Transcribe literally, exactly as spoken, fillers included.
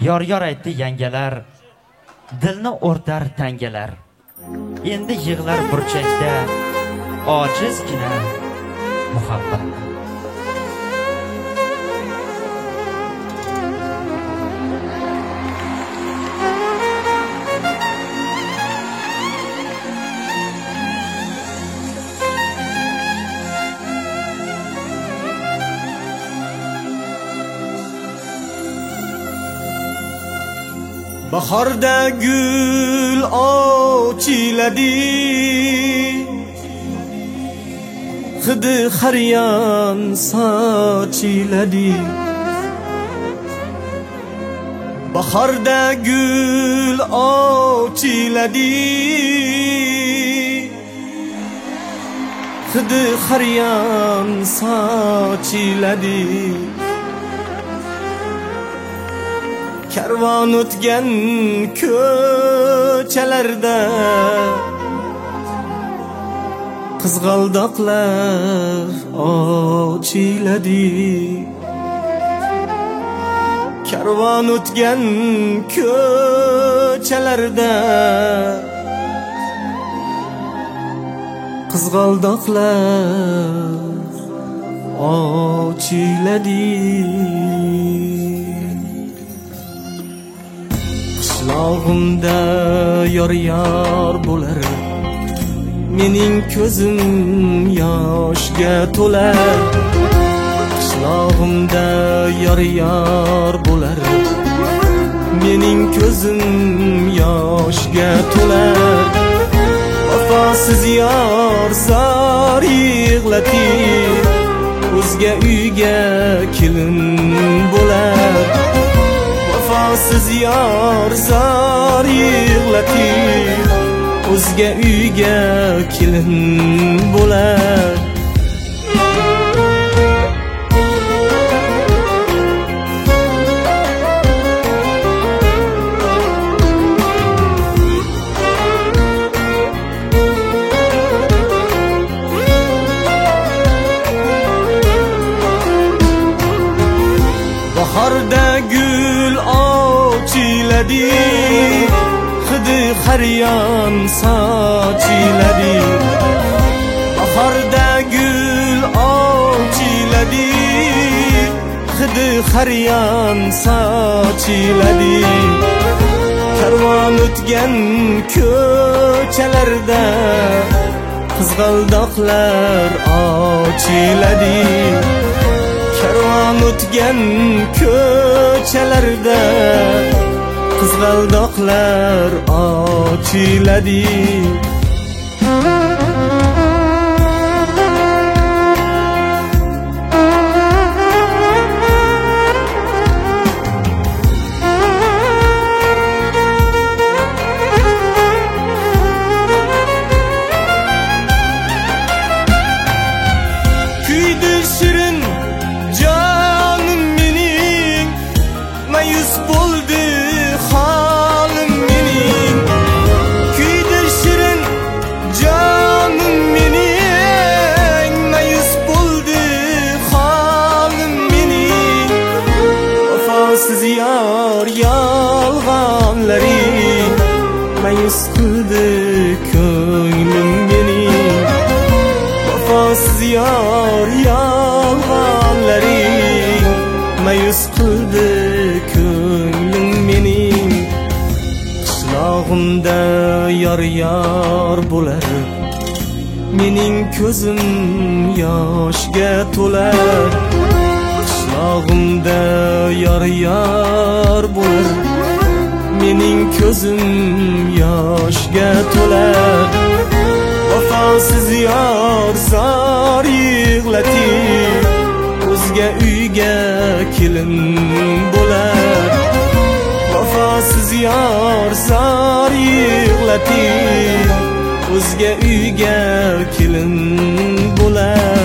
Yor yor aytdi yangalar, dilni o'rtar tangalar. Endi yig'lar burchakda ojizgina muhabbat. Bahorda gul ochiladi, hidi haryan sochiladi. Bahorda gul ochiladi, hidi haryan sochiladi. Karvon o'tgan ko'chalarda qizg'aldoqlar ochiladi. Karvon o'tgan ko'chalarda qizg'aldoqlar ochiladi. Qishlog'imda yor-yor bo'lar, mening ko'zim yoshga to'lar. Qishlog'imda yor-yor bo'lar, mening ko'zim yoshga to'lar. Vafosiz yor zor yig'latib, o'zga uyga kelin bo'lar. Vafosiz yor zor yig'latib, o'zga uyga kelin bo'lar. Bahorda gul ochiladi, hidi haryon sochiladi. Bahorda gul ochiladi, hidi haryon sochiladi. Karvon o'tgan ko'chalarda qizg'aldoqlar ochiladi. Karvon o'tgan ko'chalarda qizg'aldoqlar ochiladi. Kuydi shirin jonim mening, mayus bo'ldi holim mening. Kuydi shirin jonim mening, mayus bo'ldi holim mening. Vafosiz yor yolg'onlaring mayus qildi ko'nglim mening. Vafosiz yor yolg'onlaring mayus qildi ko'nglim mening. Qishlog'imda yor-yor bo'lar, mening ko'zim yoshga to'lar. Qishlog'imda yor-yor bo'lar, mening ko'zim yoshga to'lar. Vafosiz yor zor yig'latib, o'zga uyga kelin bo'lar. Vafosiz yor zor yig'latib, o'zga uyga kelin bo'lar.